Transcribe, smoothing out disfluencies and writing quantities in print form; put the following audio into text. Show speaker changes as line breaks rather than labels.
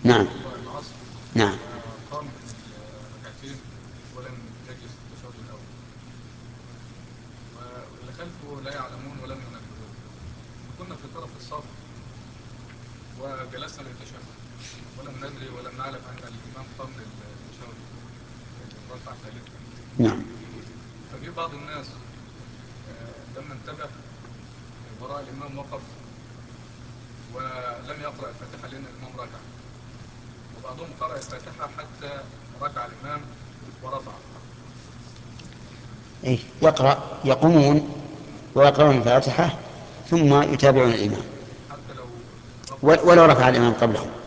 نعم.
صلى العصر
نعم.
وقام من الركعتين ولم يجلس في التشهد الأول، واللي خلفه لا يعلمون ولم ينبهون، فكنا في طرف الصف وجلسنا للتشهد ولم ندري ولم نعلم أن الإمام قام للتشهد الركعة الثالثة.
نعم.
ففي بعض الناس لما انتبه وراء الإمام وقف ولم يقرأ الفاتحة لأن الإمام ركع، وبعضهم قرأ الفاتحة حتى ركع الإمام ورفع.
إيه؟ يقومون ويقرؤون الفاتحة ثم يتابعون الإمام
حتى لو رفع
ولو رفع الإمام قبلهم.